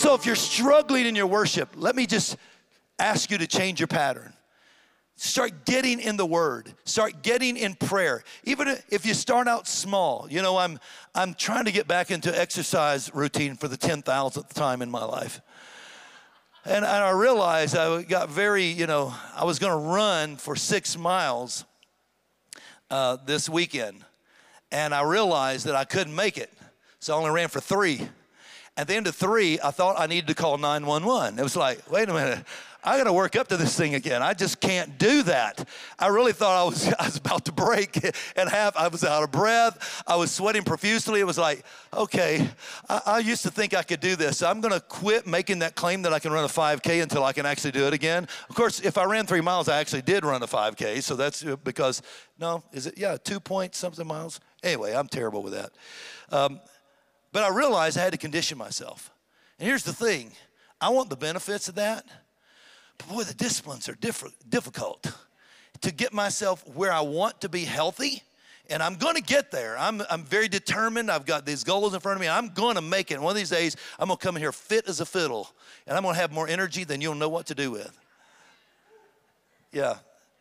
So if you're struggling in your worship, let me just ask you to change your pattern. Start getting in the Word. Start getting in prayer. Even if you start out small. You know, I'm trying to get back into exercise routine for the 10,000th time in my life. And I realized I got I was going to run for 6 miles this weekend. And I realized that I couldn't make it. So I only ran for 3. At the end of 3, I thought I needed to call 911. It was like, wait a minute. I got to work up to this thing again. I just can't do that. I really thought I was about to break and I was out of breath. I was sweating profusely. It was like, okay, I used to think I could do this. So I'm going to quit making that claim that I can run a 5K until I can actually do it again. Of course, if I ran 3 miles, I actually did run a 5K. So that's because, 2 point something miles? Anyway, I'm terrible with that. But I realized I had to condition myself. And here's the thing. I want the benefits of that. But boy, the disciplines are difficult to get myself where I want to be healthy. And I'm going to get there. I'm very determined. I've got these goals in front of me. I'm going to make it. One of these days, I'm going to come in here fit as a fiddle. And I'm going to have more energy than you'll know what to do with. Yeah.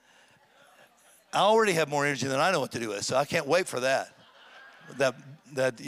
I already have more energy than I know what to do with. So I can't wait for that. That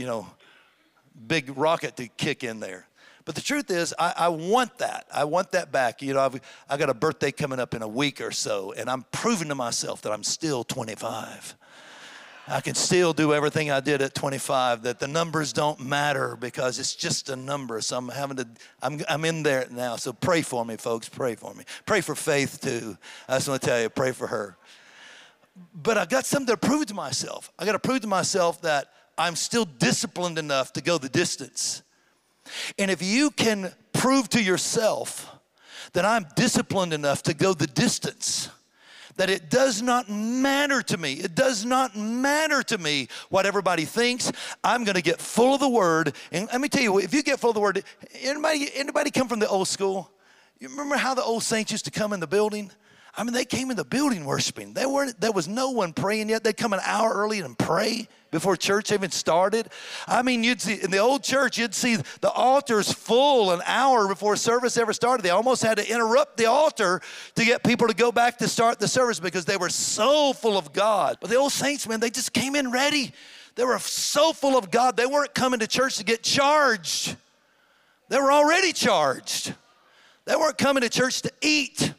big rocket to kick in there. But the truth is, I want that. I want that back. I got a birthday coming up in a week or so, and I'm proving to myself that I'm still 25. I can still do everything I did at 25, that the numbers don't matter because it's just a number. So I'm in there now. So pray for me, folks. Pray for me. Pray for Faith, too. I just want to tell you, pray for her. But I got something to prove to myself. I got to prove to myself that I'm still disciplined enough to go the distance. And if you can prove to yourself that I'm disciplined enough to go the distance, that it does not matter to me. It does not matter to me what everybody thinks. I'm going to get full of the Word. And let me tell you, if you get full of the Word, anybody come from the old school? You remember how the old saints used to come in the building? I mean, they came in the building worshiping. There was no one praying yet. They'd come an hour early and pray before church even started. I mean, you'd see in the old church, you'd see the altars full an hour before service ever started. They almost had to interrupt the altar to get people to go back to start the service because they were so full of God. But the old saints, man, they just came in ready. They were so full of God. They weren't coming to church to get charged. They were already charged. They weren't coming to church to eat.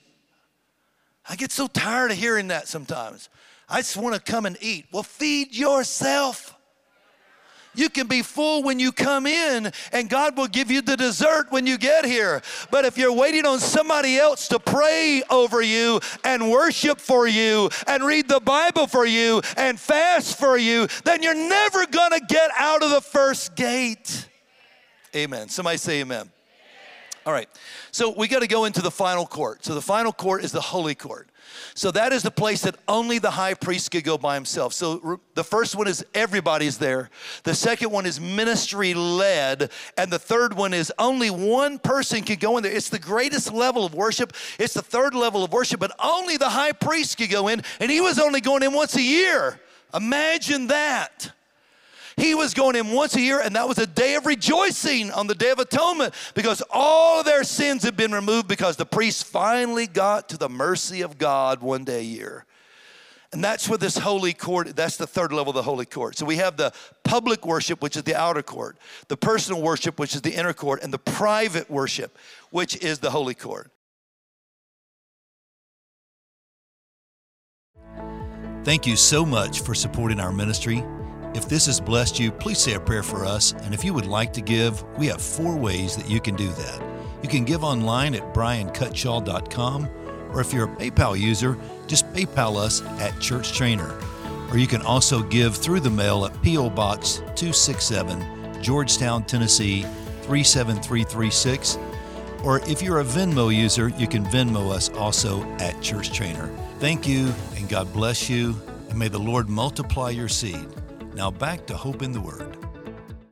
I get so tired of hearing that sometimes. I just want to come and eat. Well, feed yourself. You can be full when you come in, and God will give you the dessert when you get here. But if you're waiting on somebody else to pray over you and worship for you and read the Bible for you and fast for you, then you're never going to get out of the first gate. Amen. Somebody say amen. All right, so we got to go into the final court. So the final court is the holy court. So that is the place that only the high priest could go by himself. So the first one is everybody's there. The second one is ministry led. And the third one is only one person can go in there. It's the greatest level of worship. It's the third level of worship, but only the high priest could go in. And he was only going in once a year. Imagine that. He was going in once a year, and that was a day of rejoicing on the Day of Atonement because all of their sins had been removed because the priest finally got to the mercy of God one day a year. And that's what this holy court, that's the third level of the holy court. So we have the public worship, which is the outer court, the personal worship, which is the inner court, and the private worship, which is the holy court. Thank you so much for supporting our ministry. If this has blessed you, please say a prayer for us. And if you would like to give, we have 4 ways that you can do that. You can give online at briancutshaw.com, or if you're a PayPal user, just PayPal us at Church Trainer. Or you can also give through the mail at P.O. Box 267, Georgetown, Tennessee 37336. Or if you're a Venmo user, you can Venmo us also at Church Trainer. Thank you, and God bless you, and may the Lord multiply your seed. Now back to Hope in the Word.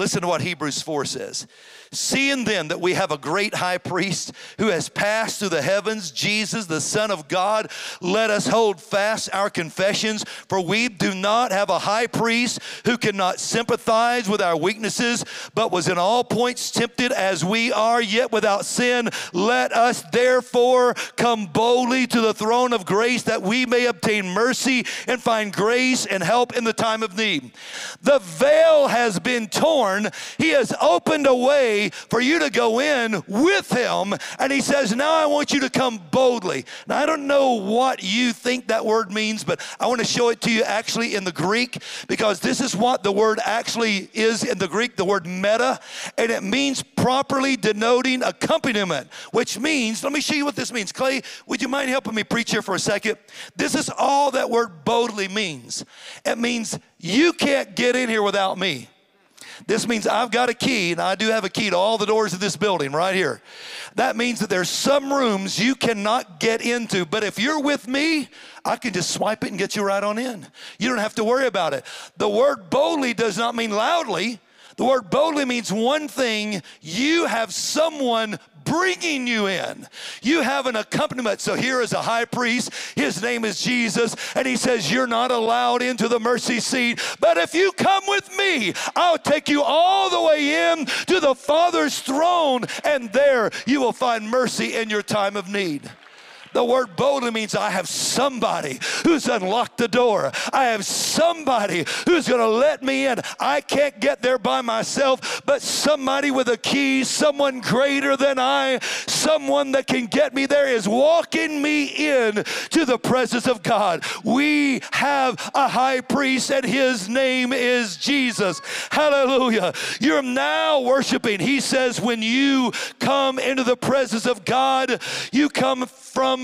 Listen to what Hebrews 4 says. Seeing then that we have a great high priest who has passed through the heavens, Jesus, the Son of God, let us hold fast our confessions, for we do not have a high priest who cannot sympathize with our weaknesses, but was in all points tempted as we are, yet without sin. Let us therefore come boldly to the throne of grace, that we may obtain mercy and find grace and help in the time of need. The veil has been torn. He has opened a way for you to go in with him, and he says, now I want you to come boldly. Now, I don't know what you think that word means, but I want to show it to you actually in the Greek, because this is what the word actually is in the Greek, the word meta, and it means properly denoting accompaniment, which means, let me show you what this means. Clay, would you mind helping me preach here for a second? This is all that word boldly means. It means you can't get in here without me. This means I've got a key, and I do have a key to all the doors of this building right here. That means that there's some rooms you cannot get into, but if you're with me, I can just swipe it and get you right on in. You don't have to worry about it. The word boldly does not mean loudly. The word boldly means one thing: you have someone bringing you in. You have an accompaniment. So here is a high priest. His name is Jesus. And he says, you're not allowed into the mercy seat. But if you come with me, I'll take you all the way in to the Father's throne. And there you will find mercy in your time of need. The word boldly means I have somebody who's unlocked the door. I have somebody who's going to let me in. I can't get there by myself, but somebody with a key, someone greater than I, someone that can get me there is walking me in to the presence of God. We have a high priest, and his name is Jesus. Hallelujah. You're now worshiping. He says when you come into the presence of God, you come from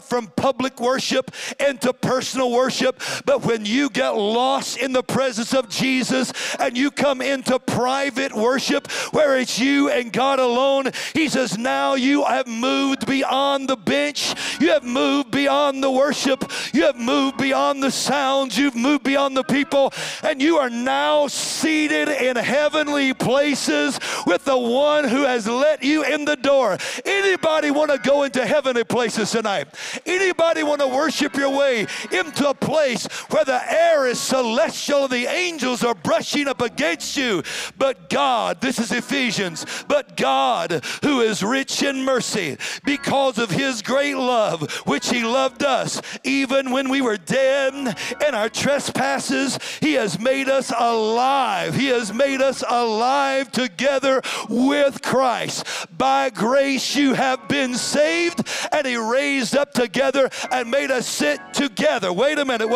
public worship into personal worship. But when you get lost in the presence of Jesus and you come into private worship where it's you and God alone, he says now you have moved beyond the bench. You have moved beyond the worship. You have moved beyond the sounds. You've moved beyond the people, and you are now seated in heavenly places with the one who has let you in the door. Anybody want to go into heavenly places tonight? Anybody want to worship your way into a place where the air is celestial and the angels are brushing up against you? But God, this is Ephesians, but God, who is rich in mercy, because of his great love, which he loved us, even when we were dead in our trespasses, he has made us alive. He has made us alive together with Christ. By grace you have been saved, and he raised up together and made us sit together. Wait a minute.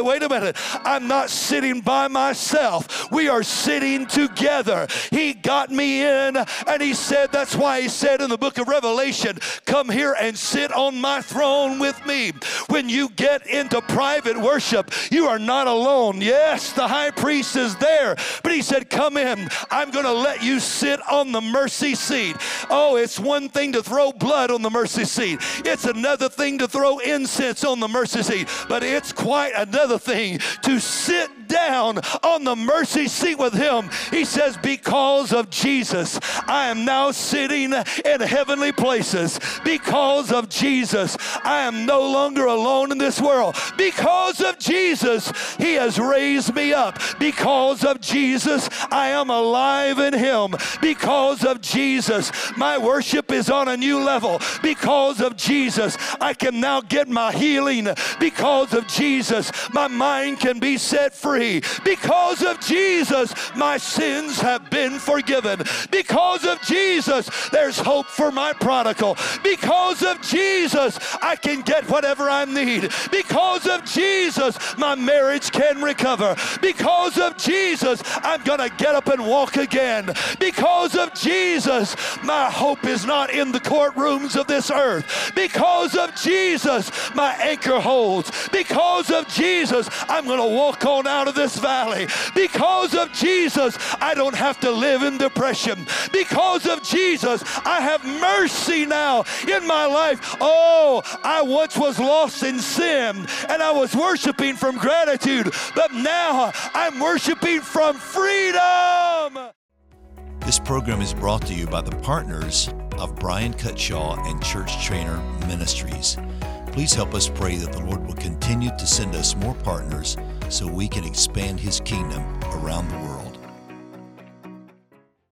I'm not sitting by myself. We are sitting together. He got me in, and he said, that's why he said in the book of Revelation, come here and sit on my throne with me. When you get into private worship, you are not alone. Yes, the high priest is there, but he said, come in. I'm going to let you sit on the mercy seat. Oh, it's one thing to throw blood on the mercy seat. It's another thing to throw incense on the mercy seat, but it's quite another thing to sit down on the mercy seat with him. He says, because of Jesus, I am now sitting in heavenly places. Because of Jesus, I am no longer alone in this world. Because of Jesus, he has raised me up. Because of Jesus, I am alive in him. Because of Jesus, my worship is on a new level. Because of Jesus, I can now get my healing. Because of Jesus, my mind can be set free. Because of Jesus, my sins have been forgiven. Because of Jesus, there's hope for my prodigal. Because of Jesus, I can get whatever I need. Because of Jesus, my marriage can recover. Because of Jesus, I'm going to get up and walk again. Because of Jesus, my hope is not in the courtrooms of this earth. Because of Jesus, my anchor holds. Because of Jesus, I'm going to walk on out of this valley. Because of Jesus, I don't have to live in depression. Because of Jesus, I have mercy now in my life. Oh, I once was lost in sin, and I was worshiping from gratitude, but now I'm worshiping from freedom. This program is brought to you by the partners of Brian Cutshaw and Church Trainer Ministries. Please help us pray that the Lord will continue to send us more partners so we can expand His kingdom around the world.